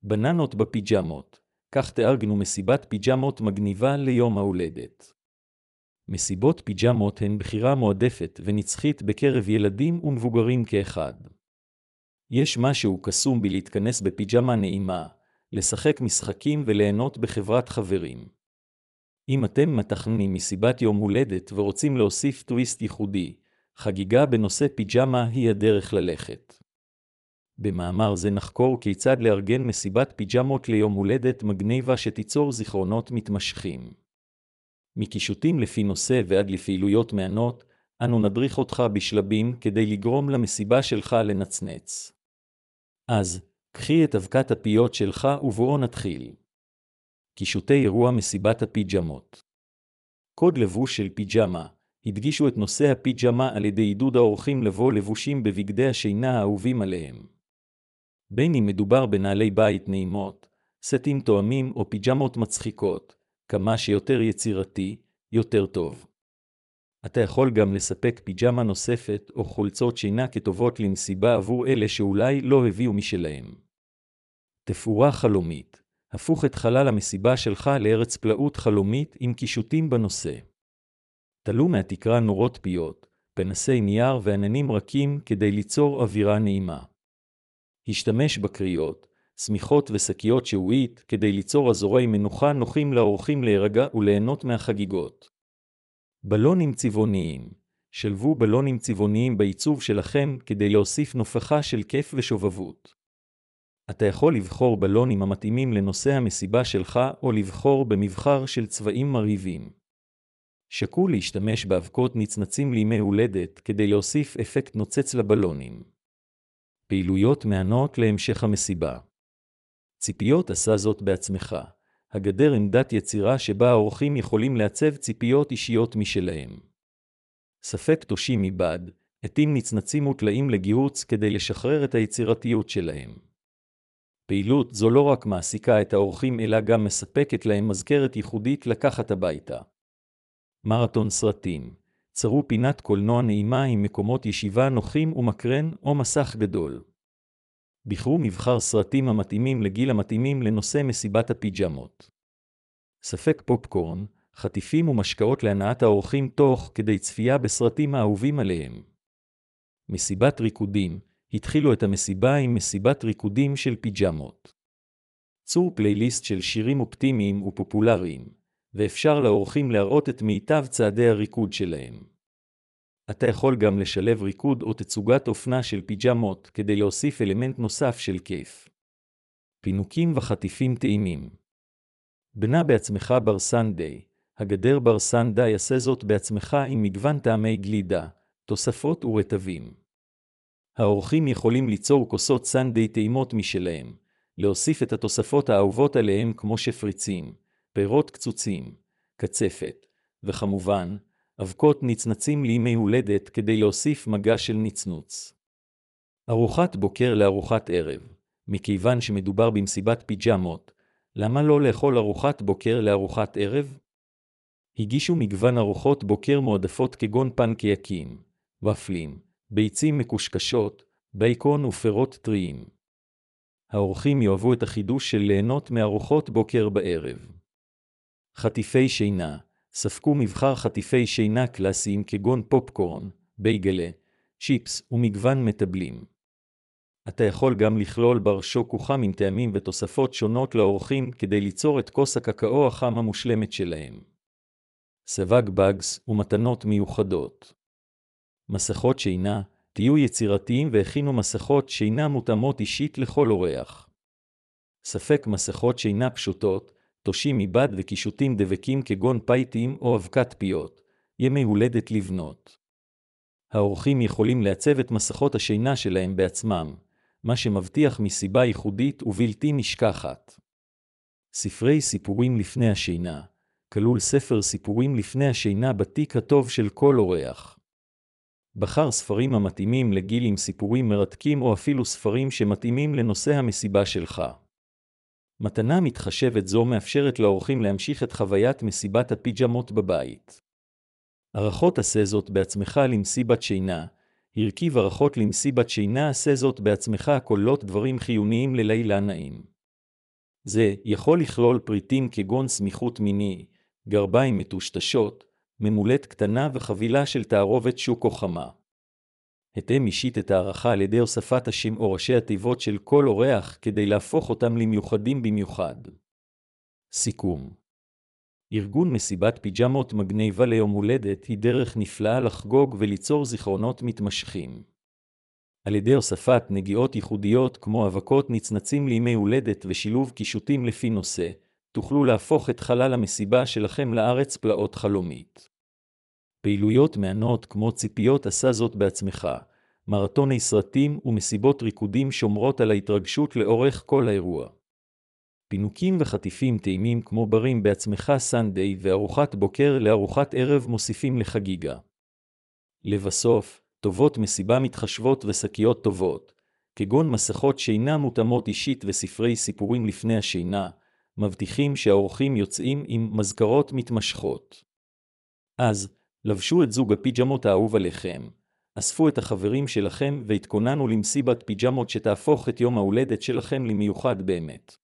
בננות בפיג'מות, כך תארגנו מסיבת פיג'מות מגניבה ליום ההולדת. מסיבות פיג'מות הן בחירה מועדפת ונצחית בקרב ילדים ומבוגרים כאחד. יש משהו קסום בלהתכנס בפיג'מה נעימה, לשחק משחקים וליהנות בחברת חברים. אם אתם מתכננים מסיבת יום הולדת ורוצים להוסיף טוויסט ייחודי, חגיגה בנושא פיג'מה היא הדרך ללכת. במאמר זה נחקור כיצד לארגן מסיבת פיג'מות ליום הולדת מגניבה שתיצור זיכרונות מתמשכים. מקישוטים לפי נושא ועד לפעילויות מענות, אנו נדריך אותך בשלבים כדי לגרום למסיבה שלך לנצנץ. אז, קחי את אבקת הפיות שלך ובואו נתחיל. קישוטי אירוע מסיבת הפיג'מות. קוד לבוש של פיג'מה, הדגישו את נושא הפיג'מה על ידי עידוד האורחים לבוא לבושים בבגדי השינה האהובים עליהם. בין אם מדובר בנעלי בית נעימות, סטים תואמים או פיג'מות מצחיקות, כמה שיותר יצירתי, יותר טוב. אתה יכול גם לספק פיג'מה נוספת או חולצות שינה כטובות למסיבה עבור אלה שאולי לא הביאו משלהם. תפאורה חלומית. הפוך את חלל המסיבה שלך לארץ פלאות חלומית עם קישוטים בנושא. תלו מהתקרה נורות פיות, פנסי נייר ועננים רכים כדי ליצור אווירה נעימה. השתמש בקריות, סמיכות ושקיות שהועית כדי ליצור אזורי מנוחה נוחים לאורחים להירגע וליהנות מהחגיגות. בלונים צבעוניים. שלבו בלונים צבעוניים בעיצוב שלכם כדי להוסיף נופחה של כיף ושובבות. אתה יכול לבחור בלונים המתאימים לנושא המסיבה שלך או לבחור במבחר של צבעים מרהיבים. שקול להשתמש באבקות נצנצים לימי הולדת כדי להוסיף אפקט נוצץ לבלונים. פעילויות מענות להמשך המסיבה. ציפיות עשה זאת בעצמך. הגדר עמדת יצירה שבה האורחים יכולים לעצב ציפיות אישיות משלהם. ספק תושי מבד, עטים נצנצים וטלאים לגיהוץ כדי לשחרר את היצירתיות שלהם. פעילות זו לא רק מעסיקה את האורחים אלא גם מספקת להם מזכרת ייחודית לקחת הביתה. מרתון סרטים. צרו פינת קולנוע נעימה עם מקומות ישיבה נוחים ומקרן או מסך גדול. בחרו מבחר סרטים המתאימים לגיל המתאימים לנושא מסיבת הפיג'מות. ספק פופקורן, חטיפים ומשקאות להנאת האורחים תוך כדי צפייה בסרטים האהובים עליהם. מסיבת ריקודים. התחילו את המסיבה עם מסיבת ריקודים של פיג'מות. צור פלייליסט של שירים אופטימיים ופופולריים, ואפשר לאורחים להראות את מיטב צעדי הריקוד שלהם. אתה יכול גם לשלב ריקוד או תצוגת אופנה של פיג'מות כדי להוסיף אלמנט נוסף של כיף. פינוקים וחטיפים טעימים. בנה בעצמך בר סנדיי. הגדר בר סנדיי עשה זאת בעצמך עם מגוון טעמי גלידה, תוספות ורטבים. האורחים יכולים ליצור כוסות סנדיי טעימות משלהם, להוסיף את התוספות האהובות עליהם כמו שפריצים, פירות קצוצים, קצפת, וכמובן, אבקות נצנצים לימי הולדת כדי להוסיף מגע של נצנוץ. ארוחת בוקר לארוחת ערב. מכיוון שמדובר במסיבת פיג'מות, למה לא לאכול ארוחת בוקר לארוחת ערב? הגישו מגוון ארוחות בוקר מועדפות כגון פנקייקים, ופלים, ביצים מקושקשות, בייקון ופירות טריים. האורחים יאהבו את החידוש של ליהנות מארוחות בוקר בערב. חטיפי שינה. ספקו מבחר חטיפי שינה קלאסיים כגון פופקורן, בייגלה, צ'יפס ומגוון מטבלים. אתה יכול גם לכלול בר שוקו חם עם טעמים ותוספות שונות לאורחים כדי ליצור את כוס הקקאו החם המושלמת שלהם. סבג בגס ומתנות מיוחדות. מסכות שינה. תהיו יצירתיים והכינו מסכות שינה מותאמות אישית לכל אורח. ספק מסכות שינה פשוטות, תושי מבד וקישוטים דבקים כגון פייטים או אבקת פיות, ימי הולדת לבנות. האורחים יכולים לעצב את מסכות השינה שלהם בעצמם, מה שמבטיח מסיבה ייחודית ובלתי נשכחת. ספרי סיפורים לפני השינה. כלול ספר סיפורים לפני השינה בתיק הטוב של כל אורח. בחר ספרים המתאימים לגיל עם סיפורים מרתקים או אפילו ספרים שמתאימים לנושא המסיבה שלך. מתנה מתחשבת זו מאפשרת לאורחים להמשיך את חוויית מסיבת הפיג'מות בבית. ערכות עשה זאת בעצמך למסיבת שינה. הרכיב ערכות למסיבת שינה עשה זאת בעצמך הכוללות דברים חיוניים ללילה נעים. זה יכול לכלול פריטים כגון סמיכות מיני, גרביים מטושטשות, ממולט קטנה וחבילה של תערובת שוק או חמה. התאם אישית את הערכה על ידי הוספת השם או ראשי התיבות של כל אורח כדי להפוך אותם למיוחדים במיוחד. סיכום. ארגון מסיבת פיג'מות מגניבה ליום הולדת היא דרך נפלאה לחגוג וליצור זיכרונות מתמשכים. על ידי הוספת נגיעות ייחודיות כמו אבקות נצנצים לימי הולדת ושילוב קישוטים לפי נושא, תוכלו להפוך את חלל המסיבה שלכם לארץ פלאות חלומית. פעילויות מענות כמו ציפיות עשה זאת בעצמך, מרתוני סרטים ומסיבות ריקודים שומרות על ההתרגשות לאורך כל האירוע. פינוקים וחטיפים טעימים כמו ברים בעצמך סנדיי וארוחת בוקר לארוחת ערב מוסיפים לחגיגה. לבסוף, טובות מסיבה מתחשבות ושקיות טובות, כגון מסכות שינה מותאמות אישית וספרי סיפורים לפני השינה, מבטיחים שהאורחים יוצאים עם מזכרות מתמשכות. אז, לבשו את זוג הפיג'מות האהוב עליכם, אספו את החברים שלכם והתכוננו למסיבת פיג'מות שתהפוך את יום ההולדת שלכם למיוחד באמת.